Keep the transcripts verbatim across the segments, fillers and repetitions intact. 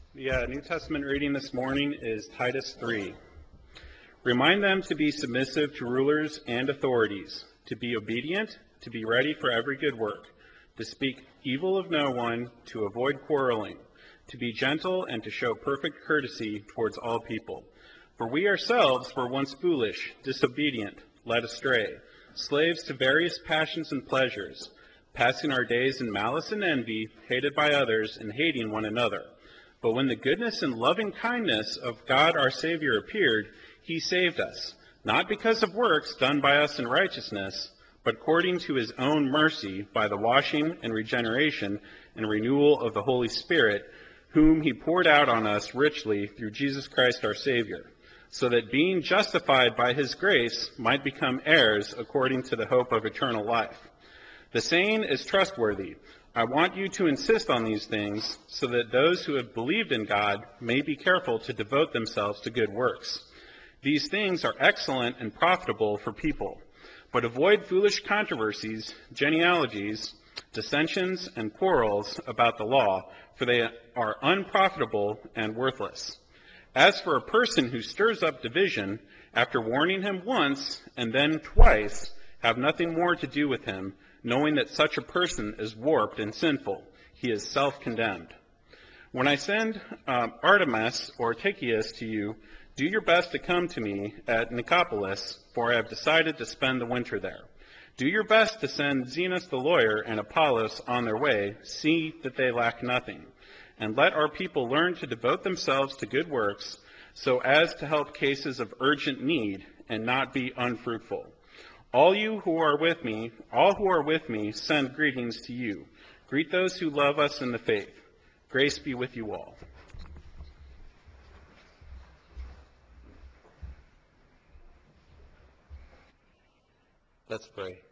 The uh, New Testament reading this morning is Titus three. Remind them to be submissive to rulers and authorities, to be obedient, to be ready for every good work, to speak evil of no one, to avoid quarreling, to be gentle, and to show perfect courtesy towards all people. For we ourselves were once foolish, disobedient, led astray, slaves to various passions and pleasures, passing our days in malice and envy, hated by others, and hating one another. But when the goodness and loving kindness of God our Savior appeared, he saved us, not because of works done by us in righteousness, but according to his own mercy, by the washing and regeneration and renewal of the Holy Spirit, whom he poured out on us richly through Jesus Christ our Savior, so that being justified by his grace might become heirs according to the hope of eternal life. The saying is trustworthy. I want you to insist on these things, so that those who have believed in God may be careful to devote themselves to good works. These things are excellent and profitable for people, but avoid foolish controversies, genealogies, dissensions, and quarrels about the law, for they are unprofitable and worthless. As for a person who stirs up division, after warning him once and then twice, have nothing more to do with him, knowing that such a person is warped and sinful. He is self-condemned. When I send um, Artemas or Tychicus to you, do your best to come to me at Nicopolis, for I have decided to spend the winter there. Do your best to send Zenas the lawyer and Apollos on their way. See that they lack nothing. And let our people learn to devote themselves to good works, so as to help cases of urgent need and not be unfruitful. All you who are with me, all who are with me, send greetings to you. Greet those who love us in the faith. Grace be with you all. Let's pray.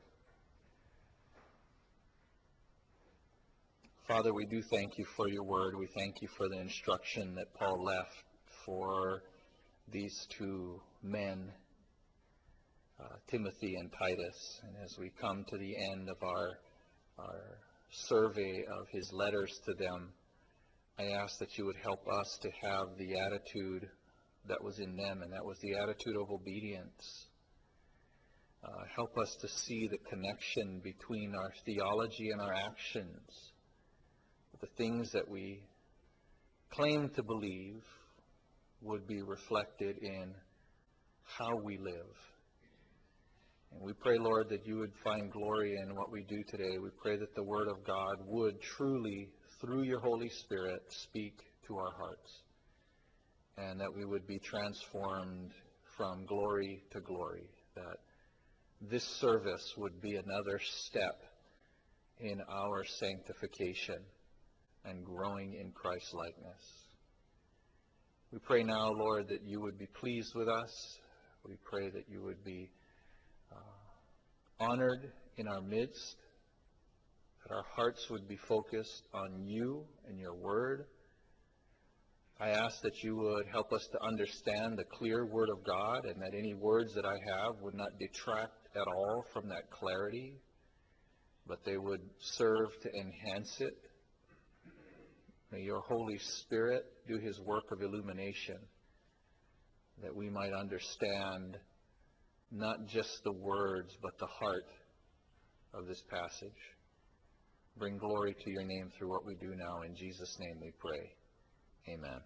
Father, we do thank you for your word. We thank you for the instruction that Paul left for these two men, uh, Timothy and Titus. And as we come to the end of our, our survey of his letters to them, I ask that you would help us to have the attitude that was in them, and that was the attitude of obedience. Uh, help us to see the connection between our theology and our actions. The things that we claim to believe would be reflected in how we live. And we pray, Lord, that you would find glory in what we do today. We pray that the Word of God would truly, through your Holy Spirit, speak to our hearts, and that we would be transformed from glory to glory, that this service would be another step in our sanctification and growing in Christ's likeness. We pray now, Lord, that you would be pleased with us. We pray that you would be uh, honored in our midst, that our hearts would be focused on you and your word. I ask that you would help us to understand the clear word of God, and that any words that I have would not detract at all from that clarity, but they would serve to enhance it. May your Holy Spirit do his work of illumination, that we might understand not just the words, but the heart of this passage. Bring glory to your name through what we do now. In Jesus' name we pray. Amen.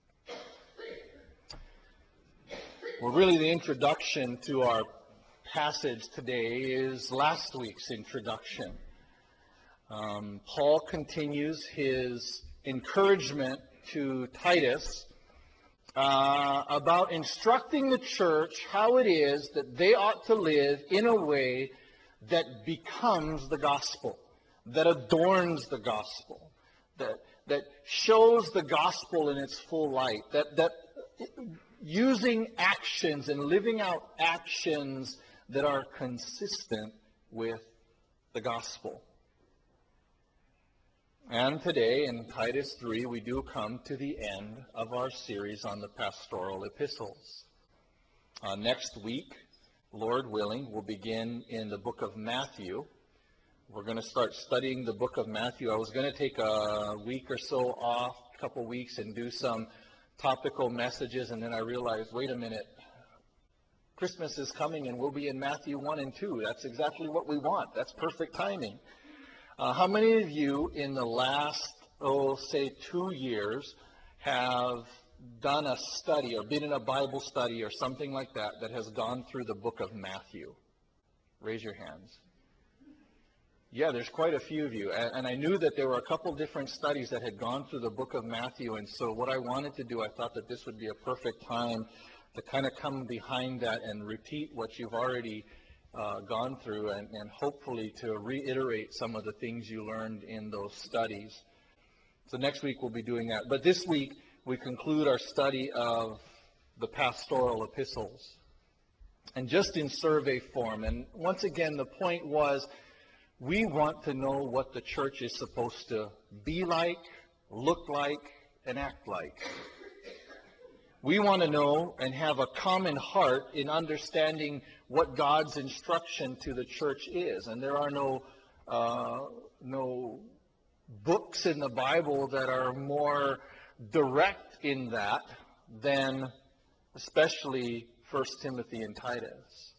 Well, really the introduction to our passage today is last week's introduction. Um, Paul continues his encouragement to Titus uh, about instructing the church how it is that they ought to live in a way that becomes the gospel, that adorns the gospel, that that shows the gospel in its full light, that that using actions and living out actions that are consistent with the gospel. And today, in Titus three, we do come to the end of our series on the pastoral epistles. Uh, next week, Lord willing, we'll begin in the book of Matthew. We're going to start studying the book of Matthew. I was going to take a week or so off, couple weeks and do some topical messages, and then I realized, wait a minute, Christmas is coming and we'll be in Matthew one and two. That's exactly what we want. That's perfect timing. Uh, how many of you in the last, oh, say two years have done a study or been in a Bible study or something like that that has gone through the book of Matthew? Raise your hands. Yeah, there's quite a few of you. And, and I knew that there were a couple different studies that had gone through the book of Matthew. And so what I wanted to do, I thought that this would be a perfect time to kind of come behind that and repeat what you've already uh, gone through, and, and hopefully to reiterate some of the things you learned in those studies. So next week we'll be doing that. But this week we conclude our study of the pastoral epistles. And just in survey form. And once again, the point was, we want to know what the church is supposed to be like, look like, and act like. We want to know and have a common heart in understanding what God's instruction to the church is. And there are no uh, no books in the Bible that are more direct in that than especially First Timothy and Titus.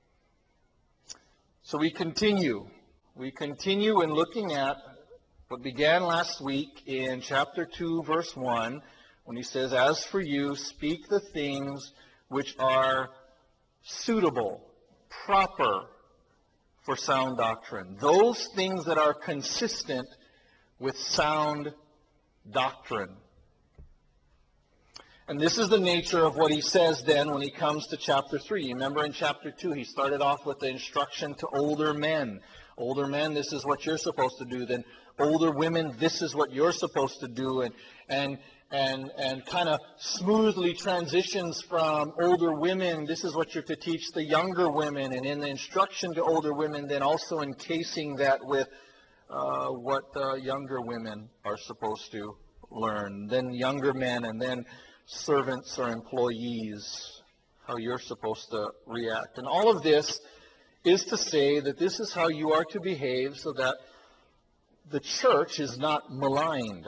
So we continue. We continue in looking at what began last week in chapter two, verse one, when he says, "As for you, speak the things which are suitable, proper for sound doctrine." Those things that are consistent with sound doctrine. And this is the nature of what he says then when he comes to chapter three. You remember in chapter two, he started off with the instruction to older men. Older men, this is what you're supposed to do. Then older women, this is what you're supposed to do. And and and and kind of smoothly transitions from older women, this is what you're to teach the younger women. And in the instruction to older women, then also encasing that with uh, what uh, younger women are supposed to learn. Then younger men, and then servants or employees, how you're supposed to react. And all of this is to say that this is how you are to behave so that the church is not maligned.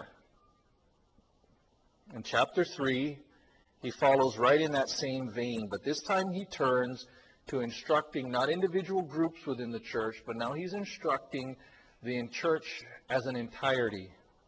In chapter three, he follows right in that same vein, but this time he turns to instructing not individual groups within the church, but now he's instructing the church as an entirety.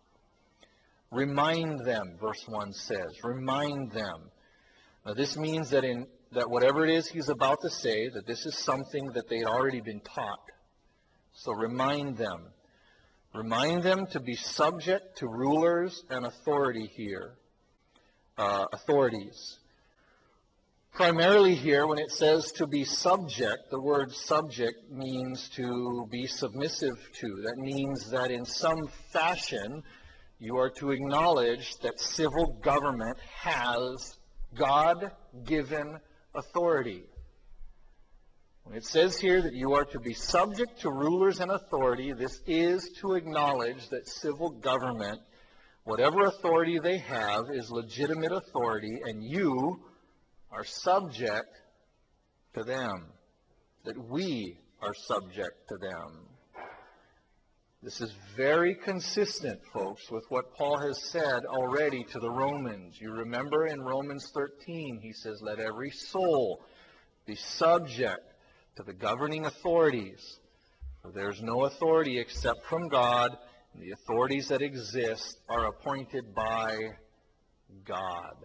Remind them, verse one says, remind them. Now this means that in that whatever it is he's about to say, that this is something that they'd already been taught. So remind them. Remind them to be subject to rulers and authority here. Uh, authorities. Primarily here, when it says to be subject, the word subject means to be submissive to. That means that in some fashion, you are to acknowledge that civil government has God-given authority. When it says here that you are to be subject to rulers and authority, this is to acknowledge that civil government, whatever authority they have, is legitimate authority, and you are subject to them, that we are subject to them. This is very consistent, folks, with what Paul has said already to the Romans. You remember in Romans thirteen, he says, "Let every soul be subject to the governing authorities. For there is no authority except from God, and the authorities that exist are appointed by God."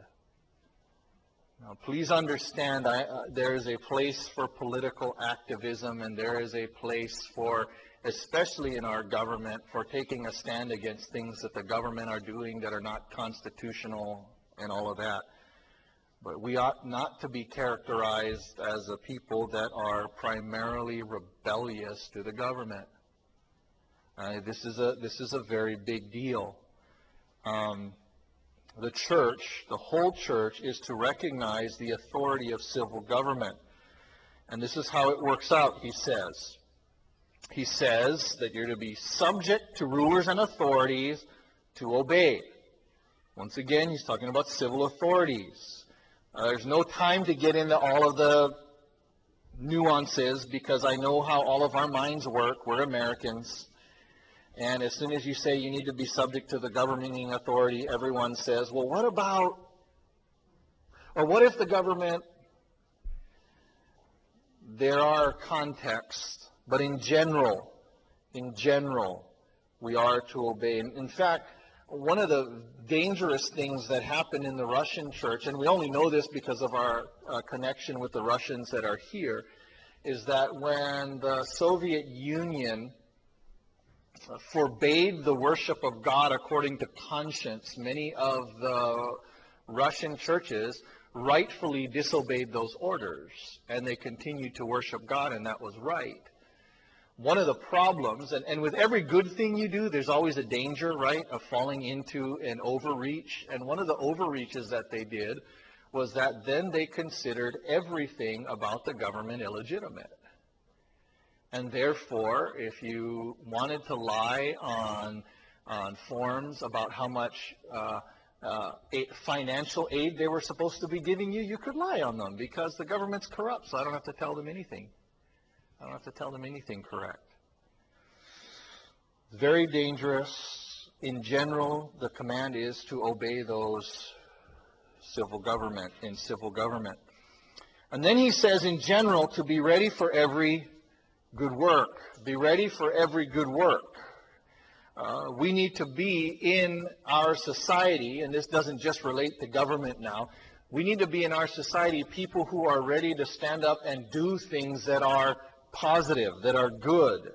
Now, please understand, I, uh, there is a place for political activism, and there is a place for, especially in our government, for taking a stand against things that the government are doing that are not constitutional and all of that. But we ought not to be characterized as a people that are primarily rebellious to the government. Uh, this is a this is a very big deal. Um, the church, the whole church, is to recognize the authority of civil government. And this is how it works out, he says. He says that you're to be subject to rulers and authorities, to obey. Once again, he's talking about civil authorities. Uh, there's no time to get into all of the nuances because I know how all of our minds work. We're Americans. And as soon as you say you need to be subject to the governing authority, everyone says, well, what about, or what if the government, there are contexts, but in general, in general, we are to obey. In, in fact, one of the dangerous things that happened in the Russian church, and we only know this because of our uh, connection with the Russians that are here, is that when the Soviet Union forbade the worship of God according to conscience, many of the Russian churches rightfully disobeyed those orders, and they continued to worship God, and that was right. One of the problems, and, and with every good thing you do, there's always a danger, right, of falling into an overreach. And one of the overreaches that they did was that then they considered everything about the government illegitimate. And therefore, if you wanted to lie on, on forms about how much uh, uh, financial aid they were supposed to be giving you, you could lie on them because the government's corrupt, so I don't have to tell them anything. I don't have to tell them anything correct. Very dangerous. In general, the command is to obey those civil government, in civil government. And then he says, in general, to be ready for every good work. Be ready for every good work. Uh, we need to be in our society, and this doesn't just relate to government now, we need to be in our society people who are ready to stand up and do things that are positive, that are good.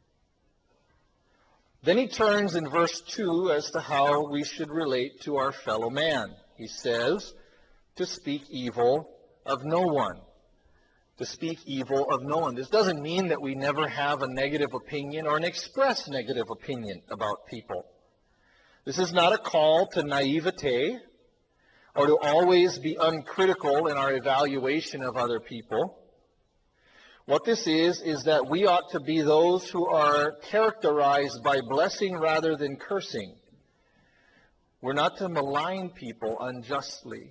Then he turns in verse two as to how we should relate to our fellow man. He says, to speak evil of no one. To speak evil of no one. This doesn't mean that we never have a negative opinion or an express negative opinion about people. This is not a call to naivete or to always be uncritical in our evaluation of other people. What this is, is that we ought to be those who are characterized by blessing rather than cursing. We're not to malign people unjustly.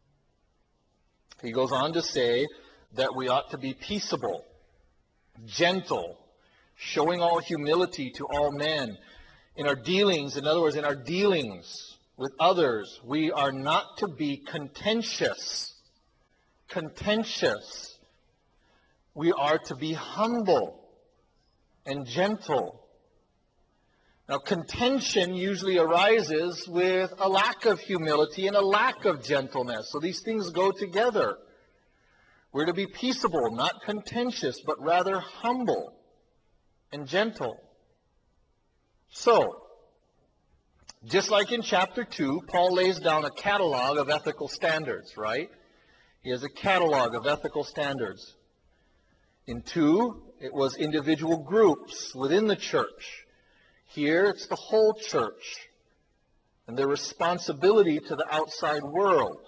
He goes on to say that we ought to be peaceable, gentle, showing all humility to all men. In our dealings, in other words, in our dealings with others, we are not to be contentious. Contentious. We are to be humble and gentle. Now, contention usually arises with a lack of humility and a lack of gentleness. So these things go together. We're to be peaceable, not contentious, but rather humble and gentle. So, just like in chapter two, Paul lays down a catalog of ethical standards, right? He has a catalog of ethical standards. In two, it was individual groups within the church. Here, it's the whole church and their responsibility to the outside world.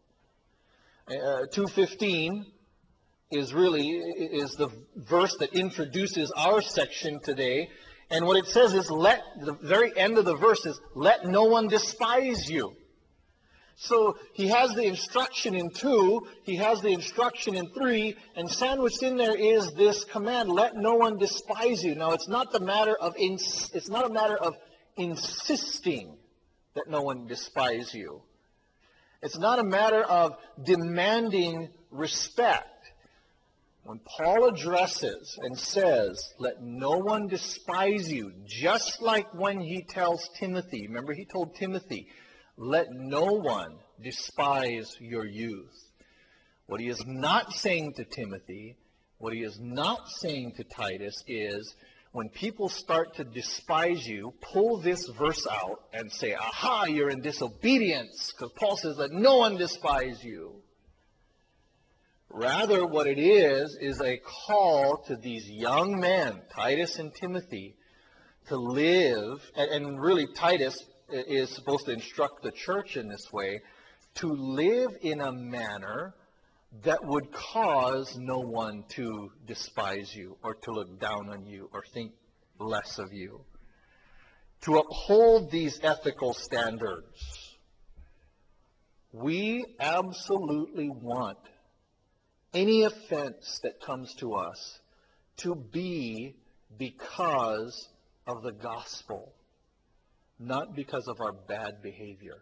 Uh, two fifteen is really is the verse that introduces our section today. And what it says is, let, the very end of the verse is, let no one despise you. So he has the instruction in two, he has the instruction in three, and sandwiched in there is this command, let no one despise you. Now it's not the matter of ins- it's not a matter of insisting that no one despise you. It's not a matter of demanding respect. When Paul addresses and says, let no one despise you, just like when he tells Timothy, remember he told Timothy, let no one despise your youth. What he is not saying to Timothy, what he is not saying to Titus is, when people start to despise you, pull this verse out and say, aha, you're in disobedience. Because Paul says, let no one despise you. Rather, what it is, is a call to these young men, Titus and Timothy, to live, and, and really Titus is supposed to instruct the church in this way, to live in a manner that would cause no one to despise you or to look down on you or think less of you. To uphold these ethical standards, we absolutely want any offense that comes to us to be because of the gospel, not because of our bad behavior.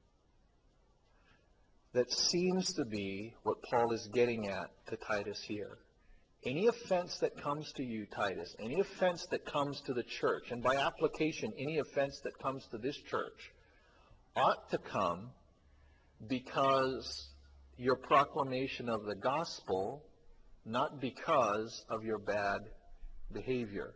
That seems to be what Paul is getting at to Titus here. Any offense that comes to you, Titus, any offense that comes to the church, and by application, any offense that comes to this church, ought to come because your proclamation of the gospel, not because of your bad behavior.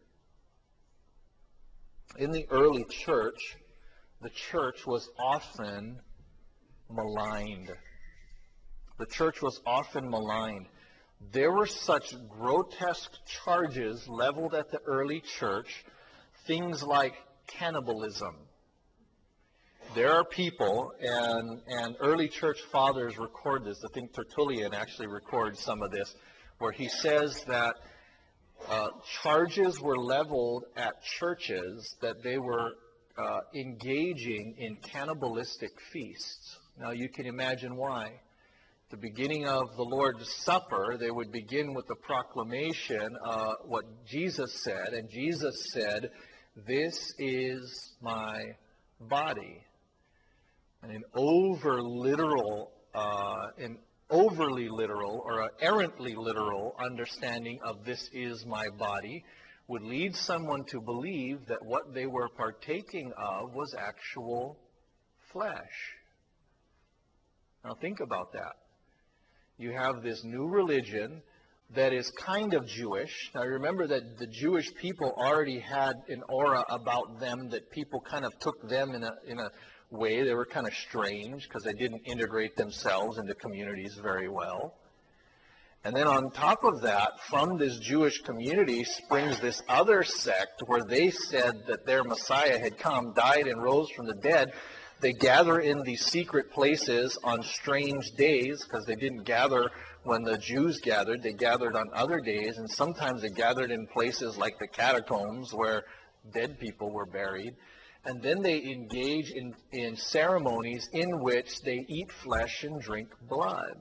In the early church, the church was often maligned. The church was often maligned. There were such grotesque charges leveled at the early church, things like cannibalism. There are people, and, and early church fathers record this. I think Tertullian actually records some of this, where he says that uh, charges were leveled at churches that they were uh, engaging in cannibalistic feasts. Now you can imagine why. At the beginning of the Lord's Supper, they would begin with the proclamation of what Jesus said, and Jesus said, "This is my body." And an over literal, uh, an overly literal or an errantly literal understanding of "this is my body" would lead someone to believe that what they were partaking of was actual flesh. Now think about that. You have this new religion that is kind of Jewish. Now remember that the Jewish people already had an aura about them that people kind of took them in a in a way. They were kind of strange because they didn't integrate themselves into communities very well. And then on top of that, from this Jewish community springs this other sect where they said that their Messiah had come, died, and rose from the dead. They gather in these secret places on strange days because they didn't gather when the Jews gathered. They gathered on other days, and sometimes they gathered in places like the catacombs where dead people were buried. And then they engage in, in ceremonies in which they eat flesh and drink blood.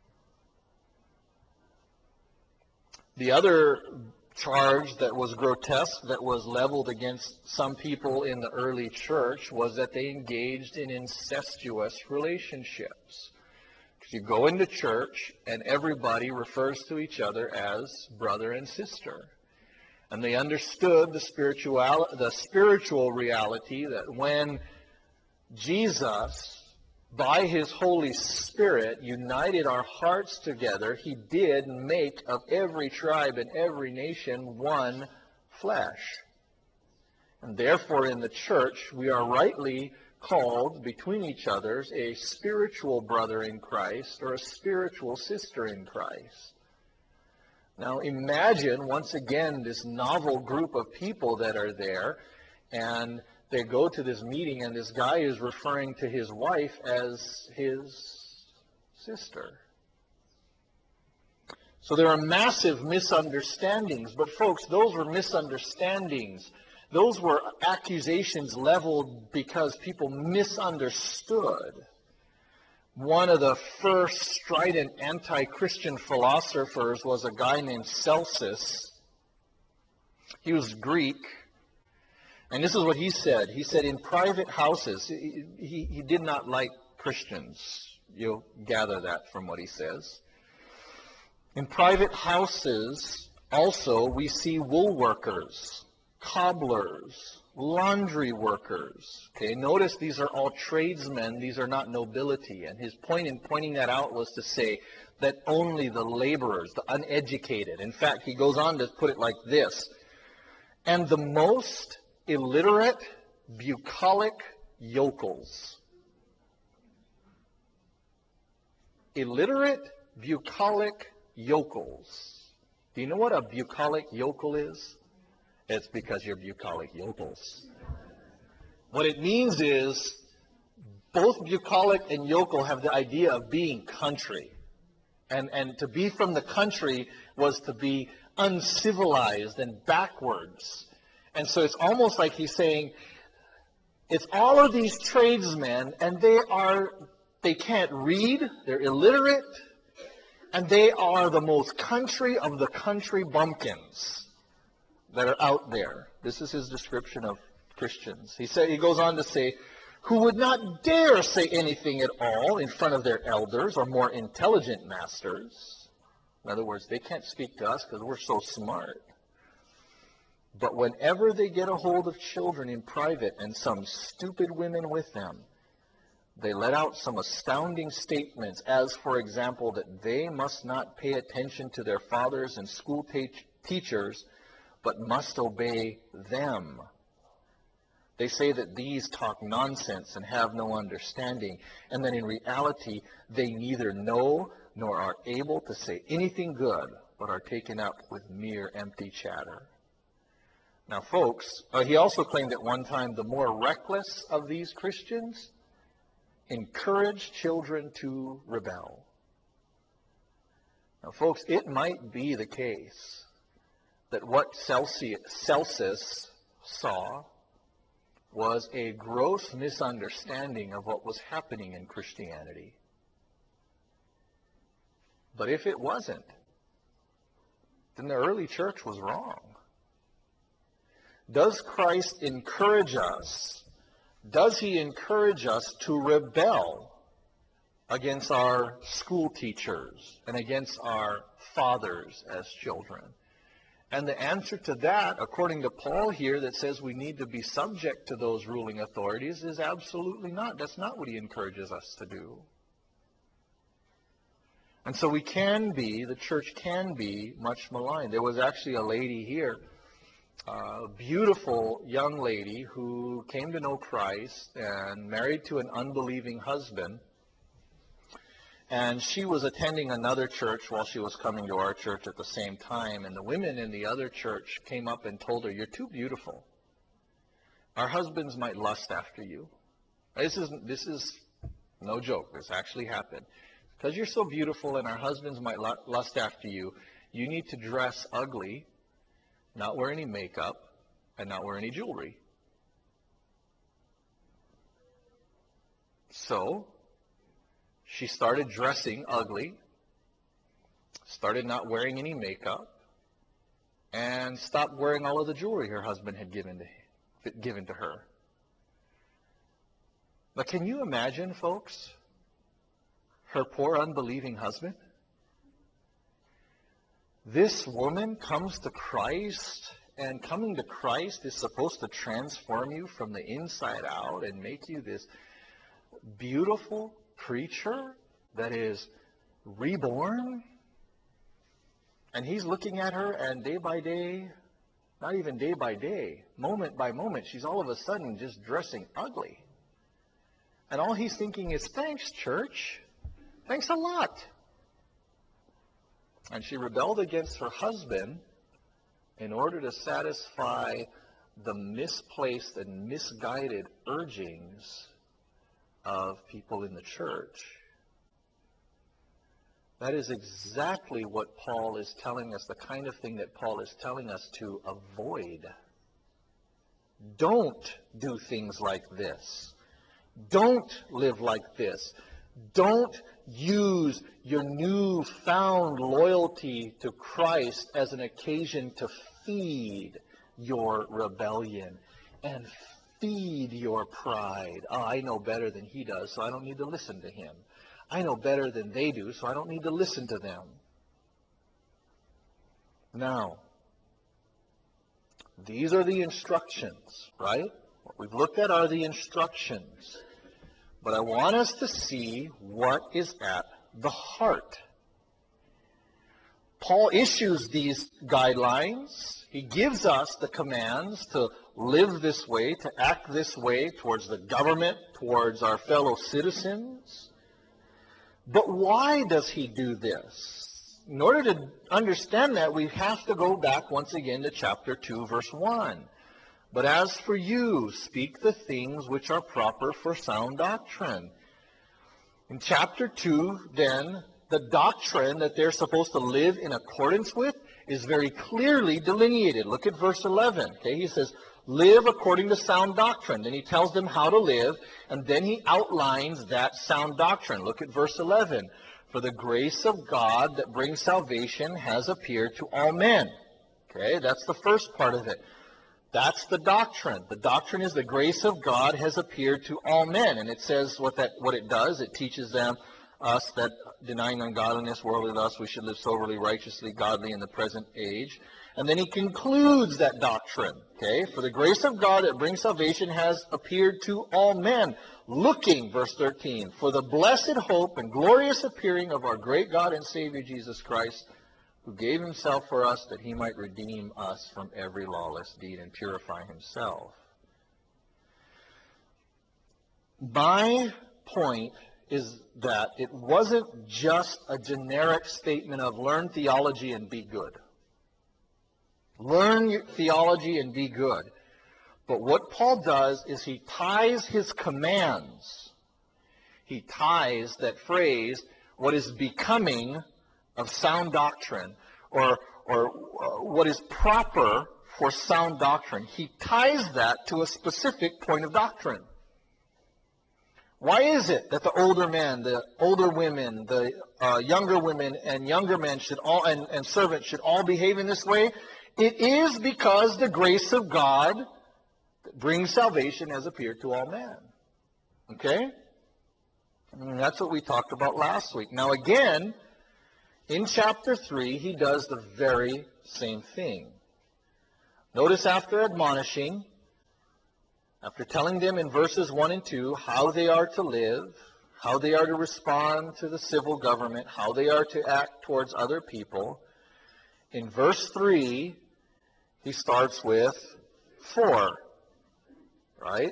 The other charge that was grotesque, that was leveled against some people in the early church, was that they engaged in incestuous relationships. Because you go into church and everybody refers to each other as brother and sister. And they understood the spiritual, the spiritual reality that when Jesus, by his Holy Spirit, united our hearts together, he did make of every tribe and every nation one flesh. And therefore in the church, we are rightly called between each others a spiritual brother in Christ or a spiritual sister in Christ. Now imagine, once again, this novel group of people that are there, and they go to this meeting, and this guy is referring to his wife as his sister. So there are massive misunderstandings. But folks, those were misunderstandings. Those were accusations leveled because people misunderstood. One of the first strident anti-Christian philosophers was a guy named Celsus. He was Greek. And this is what he said. He said in private houses, he, he, he did not like Christians. You'll gather that from what he says. In private houses, also, we see wool workers, cobblers, laundry workers. Okay, notice these are all tradesmen. These are not nobility. And his point in pointing that out was to say that only the laborers, the uneducated. In fact, he goes on to put it like this. And the most illiterate, bucolic yokels. Illiterate, bucolic yokels. Do you know what a bucolic yokel is? It's because you're bucolic yokels. What it means is both bucolic and yokel have the idea of being country. And, and to be from the country was to be uncivilized and backwards. And so it's almost like he's saying, it's all of these tradesmen, and they are, they can't read, they're illiterate, and they are the most country of the country bumpkins that are out there. This is his description of Christians. He said, he goes on to say, who would not dare say anything at all in front of their elders or more intelligent masters. In other words, they can't speak to us because we're so smart. But whenever they get a hold of children in private and some stupid women with them, they let out some astounding statements, as, for example, that they must not pay attention to their fathers and school te- teachers, but must obey them. They say that these talk nonsense and have no understanding, and that in reality they neither know nor are able to say anything good, but are taken up with mere empty chatter. Now, folks, uh, he also claimed at one time the more reckless of these Christians encourage children to rebel. Now, folks, it might be the case that what Celsius, Celsus saw was a gross misunderstanding of what was happening in Christianity. But if it wasn't, then the early church was wrong. Does Christ encourage us? Does he encourage us to rebel against our school teachers and against our fathers as children? And the answer to that, according to Paul here, that says we need to be subject to those ruling authorities, is absolutely not. That's not what he encourages us to do. And so we can be, the church can be much maligned. There was actually a lady here, a beautiful young lady who came to know Christ and married to an unbelieving husband. And she was attending another church while she was coming to our church at the same time. And the women in the other church came up and told her, "You're too beautiful. Our husbands might lust after you." This is, this is no joke. This actually happened. Because you're so beautiful and our husbands might lust after you, you need to dress ugly, not wear any makeup, and not wear any jewelry. So she started dressing ugly, started not wearing any makeup, and stopped wearing all of the jewelry her husband had given to, given to her. But can you imagine, folks, her poor unbelieving husband? This woman comes to Christ, and coming to Christ is supposed to transform you from the inside out and make you this beautiful creature that is reborn. And he's looking at her, and day by day, not even day by day, moment by moment, she's all of a sudden just dressing ugly. And all he's thinking is, "Thanks, church. Thanks a lot." And she rebelled against her husband in order to satisfy the misplaced and misguided urgings of people in the church. That is exactly what Paul is telling us, the kind of thing that Paul is telling us to avoid. Don't do things like this. Don't live like this. Don't use your newfound loyalty to Christ as an occasion to feed your rebellion and feed your pride. Oh, I know better than he does, so I don't need to listen to him. I know better than they do, so I don't need to listen to them. Now, these are the instructions, right? What we've looked at are the instructions. But I want us to see what is at the heart. Paul issues these guidelines. He gives us the commands to live this way, to act this way towards the government, towards our fellow citizens. But why does he do this? In order to understand that, we have to go back once again to chapter two, verse one. "But as for you, speak the things which are proper for sound doctrine." In chapter two, then, the doctrine that they're supposed to live in accordance with is very clearly delineated. Look at verse eleven. Okay, he says, "Live according to sound doctrine." Then he tells them how to live, and then he outlines that sound doctrine. Look at verse eleven. "For the grace of God that brings salvation has appeared to all men." Okay, that's the first part of it. That's the doctrine. The doctrine is the grace of God has appeared to all men. And it says what that what it does. It teaches them, us, that denying ungodliness, worldly lust, we should live soberly, righteously, godly in the present age. And then he concludes that doctrine. Okay? For the grace of God that brings salvation has appeared to all men. Looking, verse thirteen, for the blessed hope and glorious appearing of our great God and Savior Jesus Christ, who gave himself for us that he might redeem us from every lawless deed and purify himself. My point is that it wasn't just a generic statement of learn theology and be good. Learn theology and be good. But what Paul does is he ties his commands. He ties that phrase, what is becoming of sound doctrine, or, or uh, what is proper for sound doctrine. He ties that to a specific point of doctrine. Why is it that the older men, the older women, the uh, younger women and younger men should all, and, and servants should all behave in this way? It is because the grace of God that brings salvation has appeared to all men. Okay? And that's what we talked about last week. Now again, in chapter three, he does the very same thing. Notice after admonishing, after telling them in verses one and two how they are to live, how they are to respond to the civil government, how they are to act towards other people, in verse three, he starts with for, right?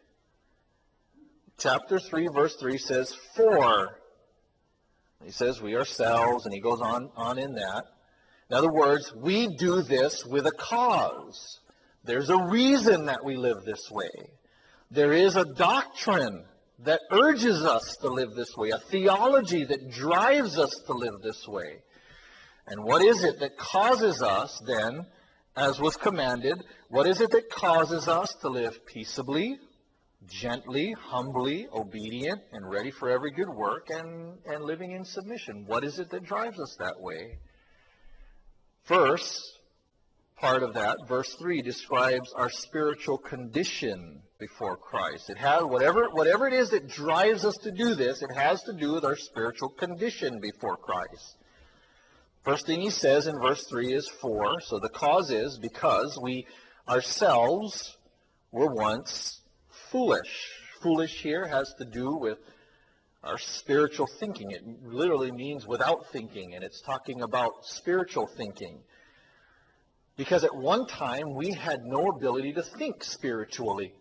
Chapter three, verse three says, for. He says, we ourselves, and he goes on, on in that. In other words, we do this with a cause. There's a reason that we live this way. There is a doctrine that urges us to live this way, a theology that drives us to live this way. And what is it that causes us then, as was commanded, what is it that causes us to live peaceably, gently, humbly, obedient, and ready for every good work, and, and living in submission? What is it that drives us that way? First part of that, verse three, describes our spiritual condition before Christ. It has whatever whatever it is that drives us to do this, it has to do with our spiritual condition before Christ. First thing he says in verse three is for. So the cause is because we ourselves were once foolish. Foolish here has to do with our spiritual thinking. It literally means without thinking, and it's talking about spiritual thinking. Because at one time we had no ability to think spiritually.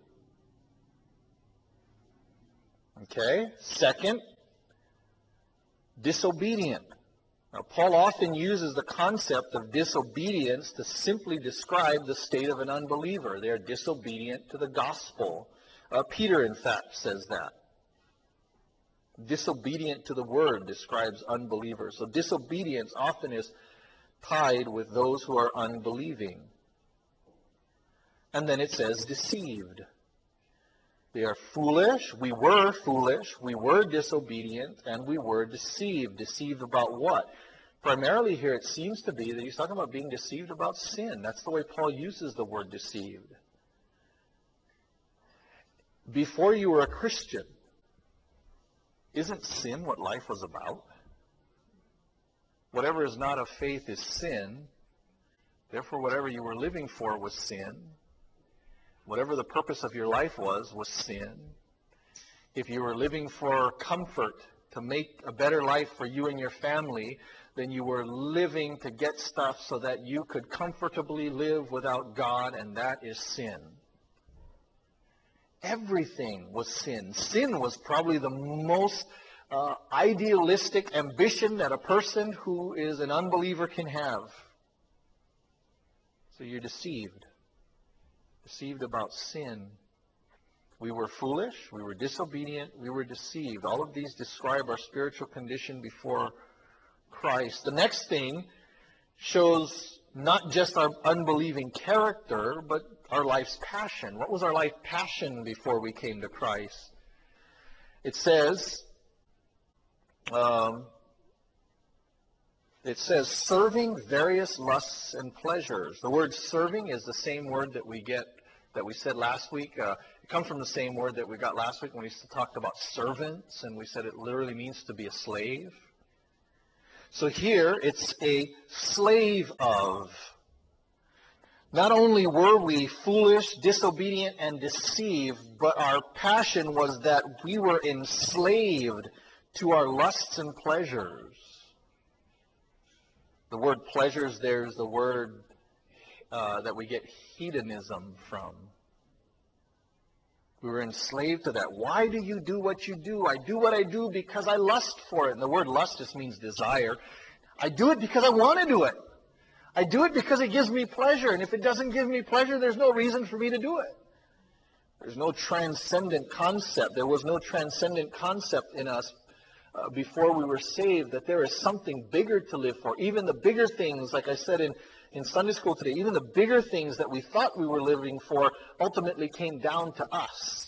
Okay? Second, disobedient. Now, Paul often uses the concept of disobedience to simply describe the state of an unbeliever. They are disobedient to the gospel. Uh, Peter, in fact, says that. Disobedient to the word describes unbelievers. So disobedience often is tied with those who are unbelieving. And then it says deceived. They are foolish. We were foolish. We were disobedient. And we were deceived. Deceived about what? Primarily here it seems to be that he's talking about being deceived about sin. That's the way Paul uses the word deceived. Before you were a Christian, isn't sin what life was about? Whatever is not of faith is sin. Therefore, whatever you were living for was sin. Whatever the purpose of your life was, was sin. If you were living for comfort, to make a better life for you and your family, then you were living to get stuff so that you could comfortably live without God, and that is sin. Everything was sin. Sin was probably the most uh, idealistic ambition that a person who is an unbeliever can have. So you're deceived. Deceived about sin. We were foolish, we were disobedient, we were deceived. All of these describe our spiritual condition before Christ. The next thing shows not just our unbelieving character, but our life's passion. What was our life passion before we came to Christ? It says, um, It says serving various lusts and pleasures. The word serving is the same word that we get, that we said last week. Uh, it comes from the same word that we got last week when we talked about servants, and we said it literally means to be a slave. So here it's a slave of. Not only were we foolish, disobedient, and deceived, but our passion was that we were enslaved to our lusts and pleasures. The word pleasures, there's the word uh, that we get hedonism from. We were enslaved to that. Why do you do what you do? I do what I do because I lust for it. And the word lust just means desire. I do it because I want to do it. I do it because it gives me pleasure. And if it doesn't give me pleasure, there's no reason for me to do it. There's no transcendent concept. There was no transcendent concept in us uh, before we were saved that there is something bigger to live for. Even the bigger things, like I said in, in Sunday school today, even the bigger things that we thought we were living for ultimately came down to us.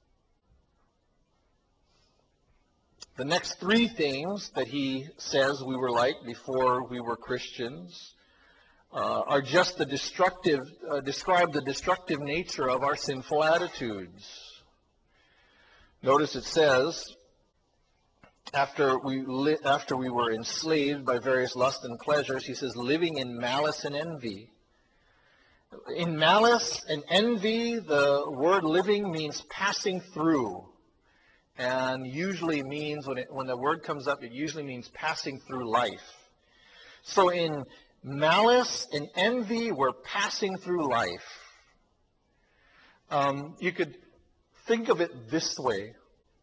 The next three things that he says we were like before we were Christians Uh, are just the destructive, uh, describe the destructive nature of our sinful attitudes. Notice it says, after we, li- after we were enslaved by various lusts and pleasures, he says, living in malice and envy. In malice and envy, the word living means passing through. And usually means, when, it, when the word comes up, it usually means passing through life. So in malice and envy, we're passing through life. Um, you could think of it this way.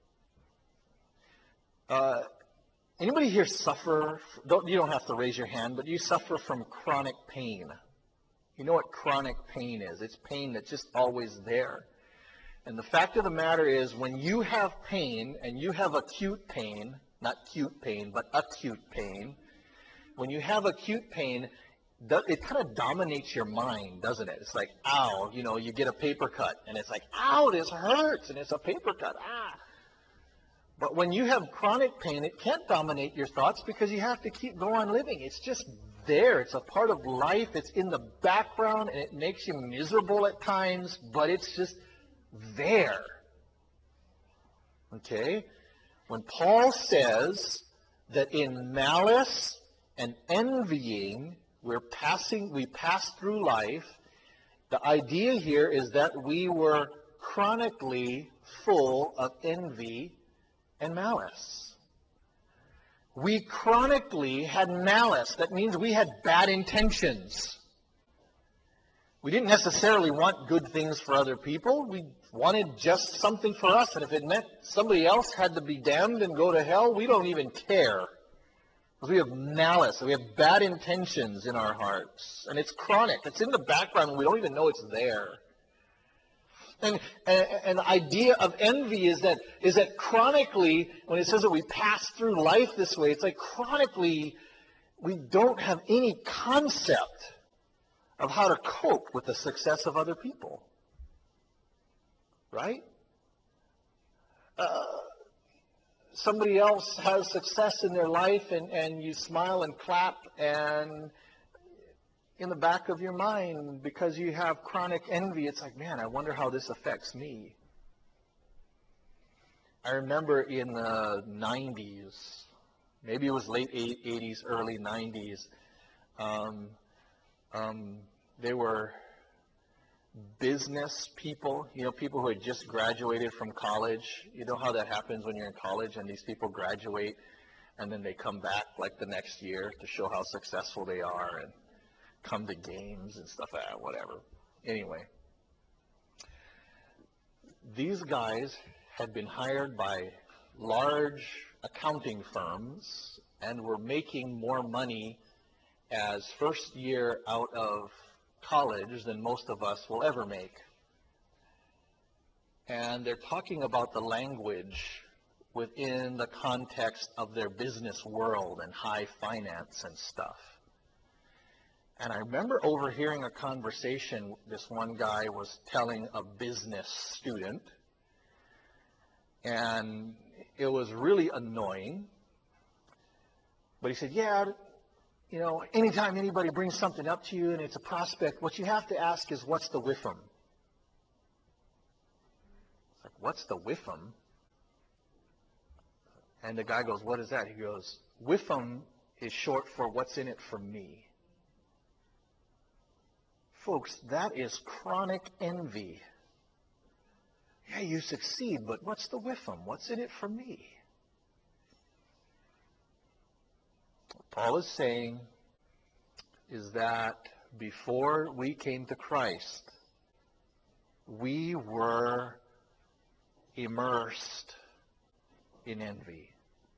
Uh, anybody here suffer, don't, you don't have to raise your hand, but you suffer from chronic pain. You know what chronic pain is. It's pain that's just always there. And the fact of the matter is, when you have pain, and you have acute pain, not cute pain, but acute pain, when you have acute pain, it kind of dominates your mind, doesn't it? It's like, ow, you know, you get a paper cut, and it's like, ow, this hurts, and it's a paper cut, ah. But when you have chronic pain, it can't dominate your thoughts because you have to keep going on living. It's just there. It's a part of life. It's in the background, and it makes you miserable at times, but it's just there. Okay? When Paul says that in malice and envying, we're passing, we pass through life, the idea here is that we were chronically full of envy and malice. We chronically had malice. That means we had bad intentions. We didn't necessarily want good things for other people. We wanted just something for us. And if it meant somebody else had to be damned and go to hell, we don't even care. Because we have malice. We have bad intentions in our hearts. And it's chronic. It's in the background. We don't even know it's there. And, and, and the idea of envy is that, is that chronically, when it says that we pass through life this way, it's like chronically we don't have any concept of how to cope with the success of other people. Right? Uh, somebody else has success in their life, and, and you smile and clap, and in the back of your mind, because you have chronic envy, it's like, man, I wonder how this affects me. I remember in the nineties, maybe it was late eighties, early nineties, um, um, they were business people, you know, people who had just graduated from college. You know how that happens when you're in college and these people graduate and then they come back like the next year to show how successful they are and come to games and stuff like that, whatever. Anyway, these guys had been hired by large accounting firms and were making more money as first year out of college than most of us will ever make. And they're talking about the language within the context of their business world and high finance and stuff. And I remember overhearing a conversation this one guy was telling a business student, and it was really annoying. But he said, yeah, You know, anytime anybody brings something up to you and it's a prospect, what you have to ask is, what's the with 'em? It's like, what's the with 'em? And the guy goes, what is that? He goes, with 'em is short for what's in it for me. Folks, that is chronic envy. Yeah, you succeed, but what's the with 'em? What's in it for me? What Paul is saying is that before we came to Christ, we were immersed in envy.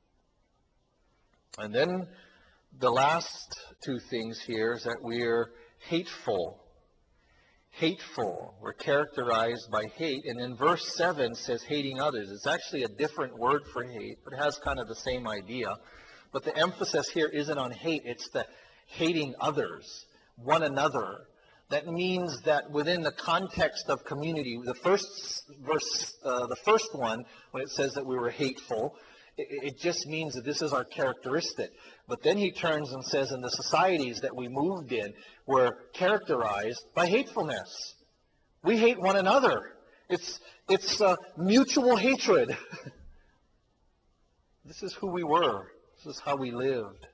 And then the last two things here is that we're hateful. Hateful. We're characterized by hate. And in verse seven says hating others. It's actually a different word for hate, but it has kind of the same idea. But the emphasis here isn't on hate. It's the hating others, one another. That means that within the context of community, the first verse, uh, the first one, when it says that we were hateful, it, it just means that this is our characteristic. But then he turns and says in the societies that we moved in were characterized by hatefulness. We hate one another. It's, it's uh, mutual hatred. This is who we were. This is how we lived.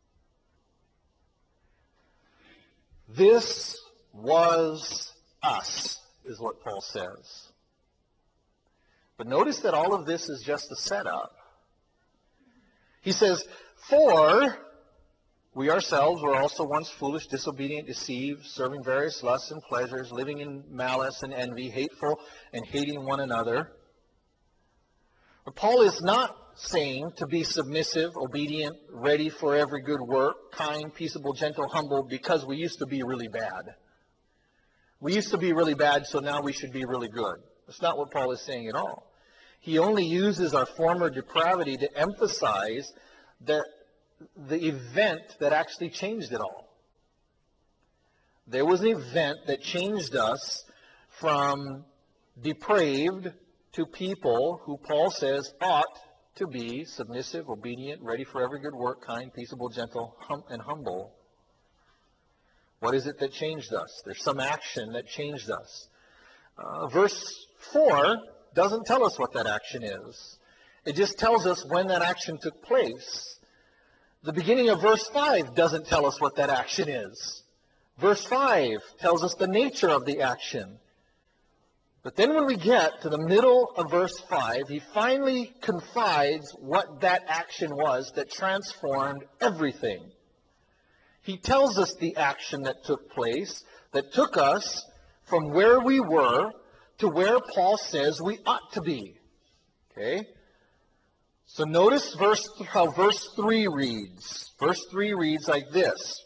This was us, is what Paul says. But notice that all of this is just a setup. He says, for we ourselves were also once foolish, disobedient, deceived, serving various lusts and pleasures, living in malice and envy, hateful and hating one another. But Paul is not saying to be submissive, obedient, ready for every good work, kind, peaceable, gentle, humble, because we used to be really bad. We used to be really bad, so now we should be really good. That's not what Paul is saying at all. He only uses our former depravity to emphasize that the event that actually changed it all. There was an event that changed us from depraved to people who Paul says ought to be submissive, obedient, ready for every good work, kind, peaceable, gentle, hum- and humble. What is it that changed us? There's some action that changed us. Uh, verse four doesn't tell us what that action is. It just tells us when that action took place. The beginning of verse five doesn't tell us what that action is. Verse five tells us the nature of the action. But then when we get to the middle of verse five, he finally confides what that action was that transformed everything. He tells us the action that took place, that took us from where we were to where Paul says we ought to be. Okay? So notice verse, how verse three reads. Verse three reads like this.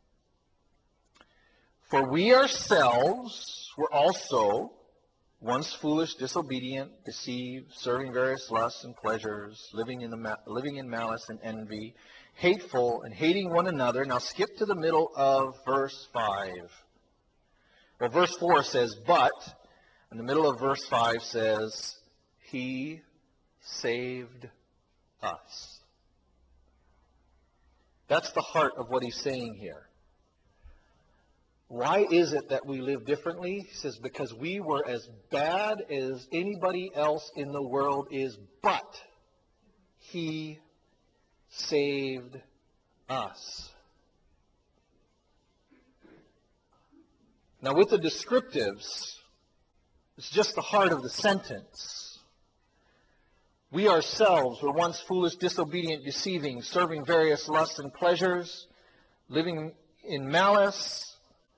For we ourselves were also once foolish, disobedient, deceived, serving various lusts and pleasures, living in, the ma- living in malice and envy, hateful and hating one another. Now skip to the middle of verse five. Well, verse four says, but, and the middle of verse five says, he saved us. That's the heart of what he's saying here. Why is it that we live differently? He says, because we were as bad as anybody else in the world is, but he saved us. Now with the descriptives, it's just the heart of the sentence. We ourselves were once foolish, disobedient, deceiving, serving various lusts and pleasures, living in malice,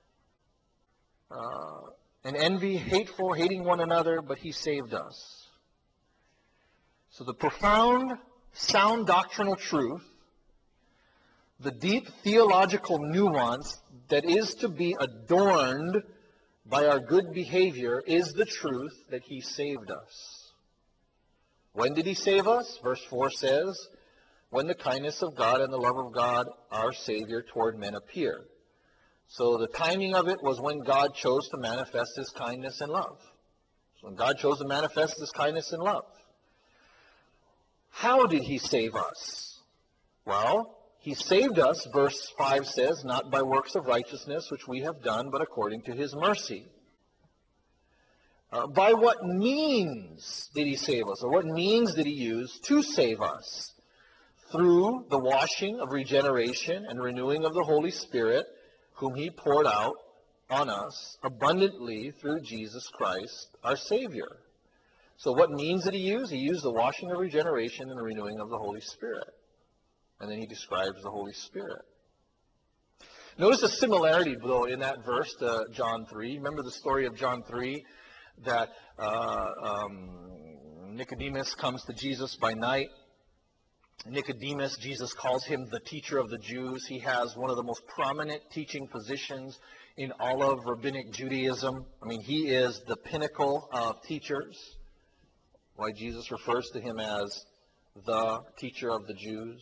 Uh, and envy, hateful, hating one another, but he saved us. So the profound, sound doctrinal truth, the deep theological nuance that is to be adorned by our good behavior is the truth that he saved us. When did he save us? Verse four says, when the kindness of God and the love of God, our Savior, toward men appeared. So the timing of it was when God chose to manifest his kindness and love. So when God chose to manifest his kindness and love. How did he save us? Well, He saved us, verse five says, not by works of righteousness which we have done, but according to his mercy. Uh, by what means did he save us? Or what means did he use to save us? Through the washing of regeneration and renewing of the Holy Spirit, whom he poured out on us abundantly through Jesus Christ, our Savior. So what means did he use? He used the washing of regeneration and the renewing of the Holy Spirit. And then he describes the Holy Spirit. Notice the similarity, though, in that verse to John three. Remember the story of John three? That uh, um, Nicodemus comes to Jesus by night. Nicodemus, Jesus calls him the teacher of the Jews. He has one of the most prominent teaching positions in all of rabbinic Judaism. I mean, he is the pinnacle of teachers. Why Jesus refers to him as the teacher of the Jews.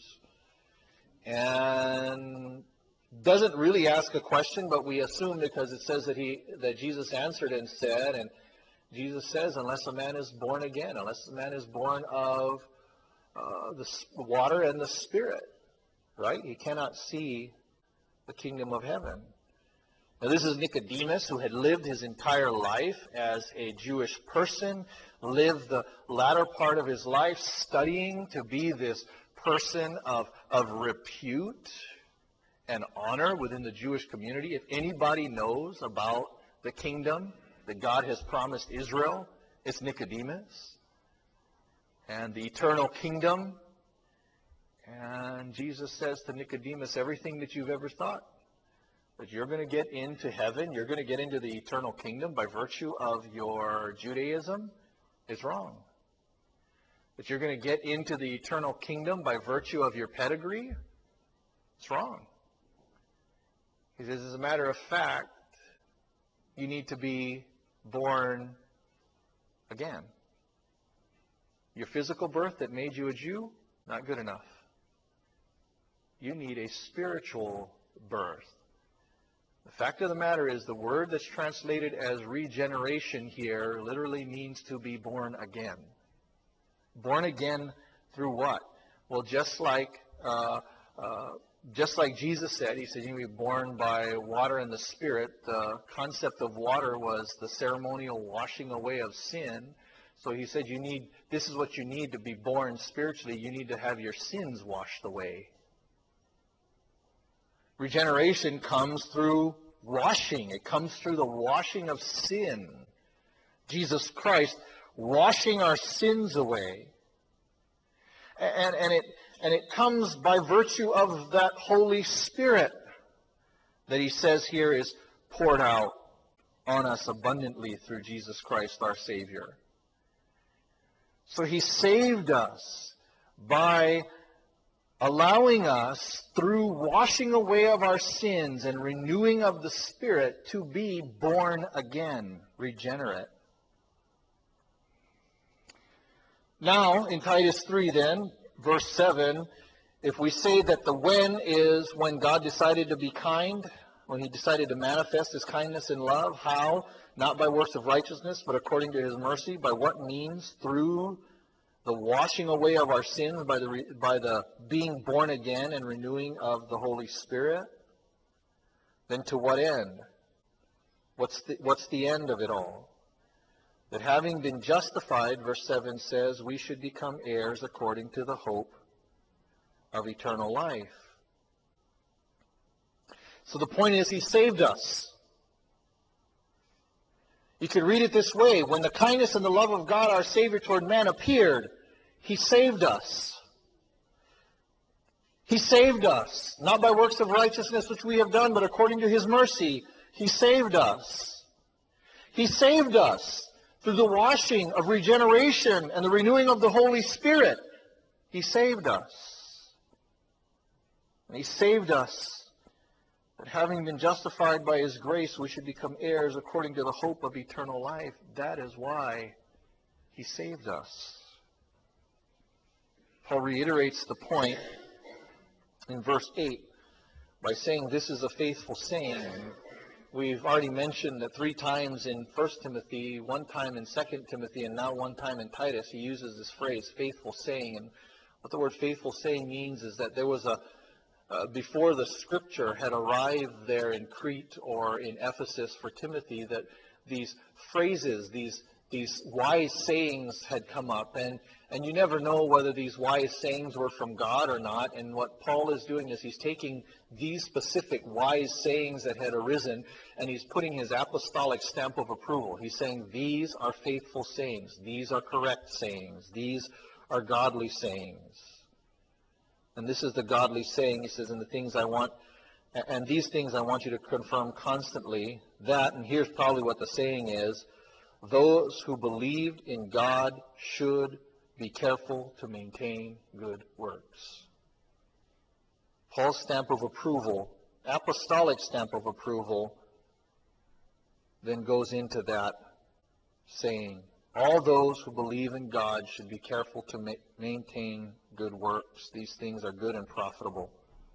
And doesn't really ask a question, but we assume because it says that he that Jesus answered and said, and Jesus says, unless a man is born again, unless a man is born of uh, the water and the Spirit, right? He cannot see the kingdom of heaven. Now this is Nicodemus, who had lived his entire life as a Jewish person, lived the latter part of his life studying to be this person of, of repute and honor within the Jewish community. If anybody knows about the kingdom that God has promised Israel, it's Nicodemus. And the eternal kingdom. And Jesus says to Nicodemus, everything that you've ever thought that you're going to get into heaven, you're going to get into the eternal kingdom by virtue of your Judaism, is wrong. That you're going to get into the eternal kingdom by virtue of your pedigree, it's wrong. He says, as a matter of fact, you need to be born again. Your physical birth that made you a Jew, not good enough. You need a spiritual birth. The fact of the matter is the word that's translated as regeneration here literally means to be born again. Born again through what? Well, just like uh, uh, just like Jesus said, he said you can be born by water and the Spirit. The concept of water was the ceremonial washing away of sin. So he said you need, this is what you need to be born spiritually. You need to have your sins washed away. Regeneration comes through washing. It comes through the washing of sin. Jesus Christ washing our sins away. And, and, it, and it comes by virtue of that Holy Spirit that he says here is poured out on us abundantly through Jesus Christ our Savior. So he saved us by allowing us, through washing away of our sins and renewing of the Spirit, to be born again, regenerate. Now, in Titus three then, verse seven, if we say that the when is when God decided to be kind, when he decided to manifest his kindness and love, how? Not by works of righteousness, but according to his mercy. By what means? Through the washing away of our sins, by the, re, by the being born again and renewing of the Holy Spirit. Then to what end? What's the, what's the end of it all? That having been justified, verse seven says, we should become heirs according to the hope of eternal life. So the point is, he saved us. You could read it this way. When the kindness and the love of God, our Savior, toward man appeared, he saved us. He saved us, not by works of righteousness which we have done, but according to his mercy, he saved us. He saved us through the washing of regeneration and the renewing of the Holy Spirit. He saved us. And he saved us that having been justified by his grace, we should become heirs according to the hope of eternal life. That is why he saved us. Paul reiterates the point in verse eight by saying this is a faithful saying. We've already mentioned that three times in First Timothy, one time in Second Timothy, and now one time in Titus, he uses this phrase, faithful saying. And what the word faithful saying means is that there was a uh, before the scripture had arrived there in Crete or in Ephesus for Timothy, that these phrases, these these wise sayings had come up, and and you never know whether these wise sayings were from God or not. And what Paul is doing is he's taking these specific wise sayings that had arisen, and he's putting his apostolic stamp of approval. He's saying these are faithful sayings, these are correct sayings, these are godly sayings. And this is the godly saying, he says, and the things I want, and these things I want you to confirm constantly, that, and here's probably what the saying is, those who believed in God should be careful to maintain good works. Paul's stamp of approval, apostolic stamp of approval, then goes into that saying, all those who believe in God should be careful to ma- maintain good works. These things are good and profitable.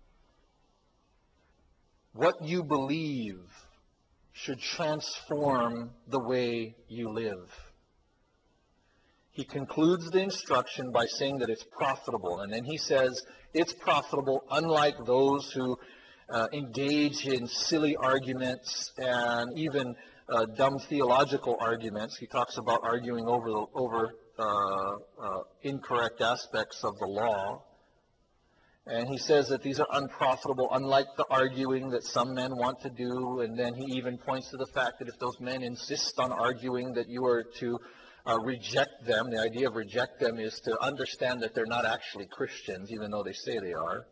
What you believe should transform the way you live. He concludes the instruction by saying that it's profitable. And then he says it's profitable, unlike those who uh, engage in silly arguments and even uh, dumb theological arguments. He talks about arguing over, the, over uh, uh, incorrect aspects of the law. And he says that these are unprofitable, unlike the arguing that some men want to do. And then he even points to the fact that if those men insist on arguing, that you are to uh, reject them. The idea of reject them is to understand that they're not actually Christians, even though they say they are.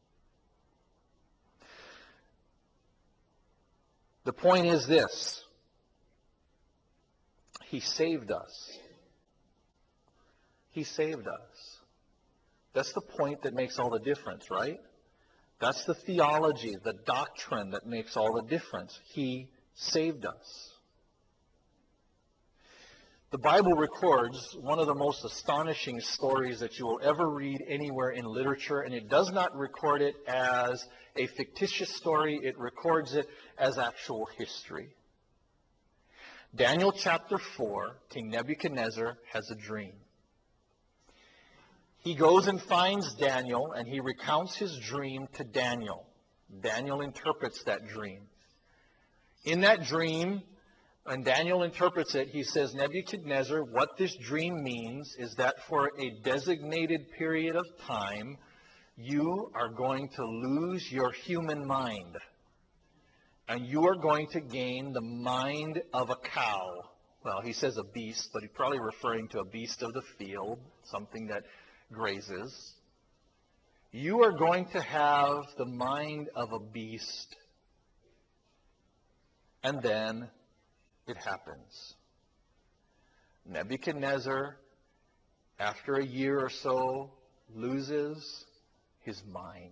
The point is this: he saved us. He saved us. That's the point that makes all the difference, right? That's the theology, the doctrine that makes all the difference. He saved us. The Bible records one of the most astonishing stories that you will ever read anywhere in literature, and it does not record it as a fictitious story. It records it as actual history. Daniel chapter four, King Nebuchadnezzar has a dream. He goes and finds Daniel, and he recounts his dream to Daniel. Daniel interprets that dream. In that dream, and Daniel interprets it, he says, Nebuchadnezzar, what this dream means is that for a designated period of time, you are going to lose your human mind. And you are going to gain the mind of a cow. Well, he says a beast, but he's probably referring to a beast of the field, something that grazes. You are going to have the mind of a beast. And then it happens. Nebuchadnezzar, after a year or so, loses his mind.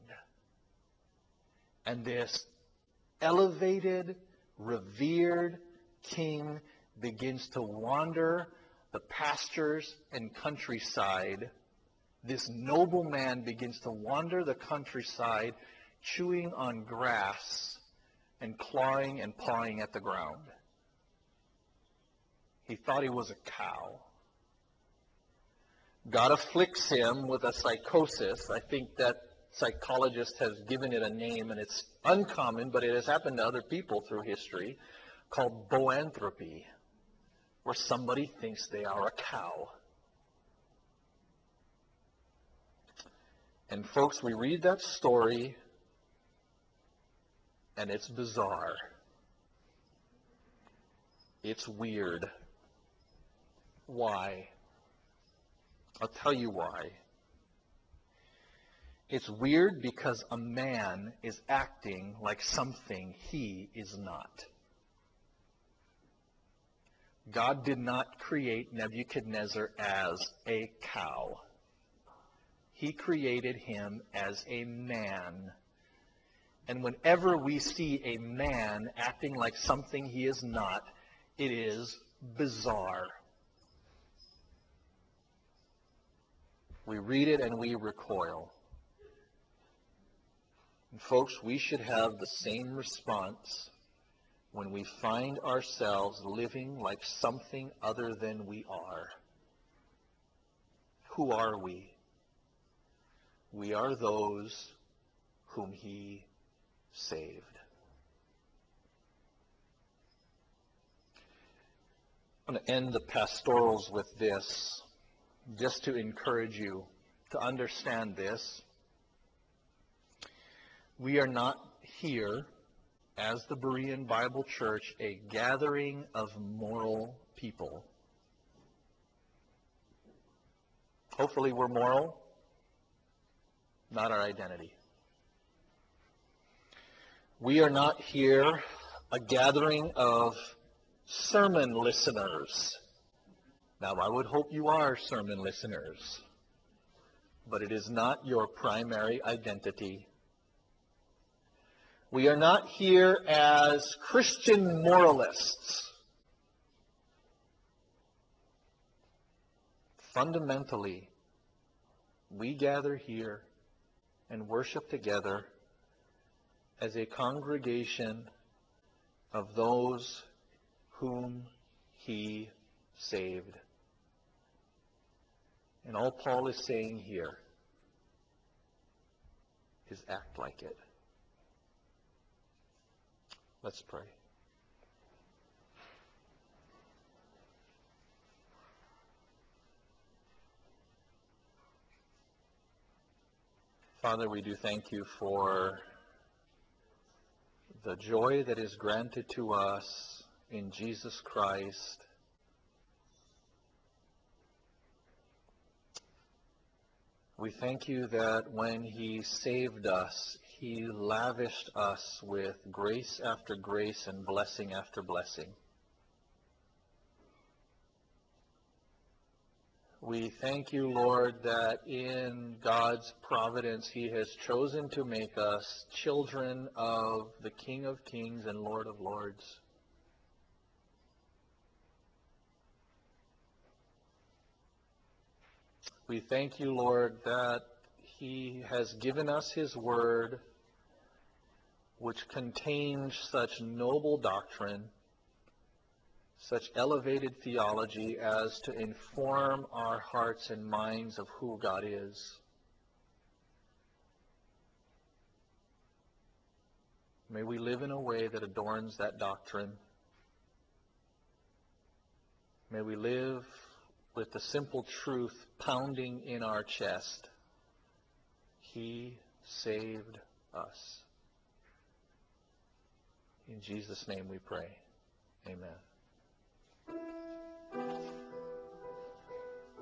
And this elevated, revered king begins to wander the pastures and countryside. This noble man begins to wander the countryside, chewing on grass and clawing and pawing at the ground. He thought he was a cow. God afflicts him with a psychosis. I think that psychologist has given it a name, and it's uncommon, but it has happened to other people through history, called boanthropy, where somebody thinks they are a cow. And folks, we read that story, and it's bizarre. It's weird. Why? I'll tell you why. It's weird because a man is acting like something he is not. God did not create Nebuchadnezzar as a cow. He created him as a man. And whenever we see a man acting like something he is not, it is bizarre. We read it and we recoil. And folks, we should have the same response when we find ourselves living like something other than we are. Who are we? We are those whom he saved. I'm going to end the pastorals with this, just to encourage you to understand this. We are not here, as the Berean Bible Church, a gathering of moral people. Hopefully we're moral, not our identity. We are not here a gathering of sermon listeners. Now, I would hope you are sermon listeners, but it is not your primary identity. We are not here as Christian moralists. Fundamentally, we gather here and worship together as a congregation of those whom he saved. And all Paul is saying here is act like it. Let's pray. Father, we do thank you for the joy that is granted to us in Jesus Christ. We thank you that when he saved us, he lavished us with grace after grace and blessing after blessing. We thank you, Lord, that in God's providence he has chosen to make us children of the King of Kings and Lord of Lords. We thank you, Lord, that he has given us his word, which contains such noble doctrine, such elevated theology as to inform our hearts and minds of who God is. May we live in a way that adorns that doctrine. May we live with the simple truth pounding in our chest. He saved us. In Jesus' name we pray. Amen.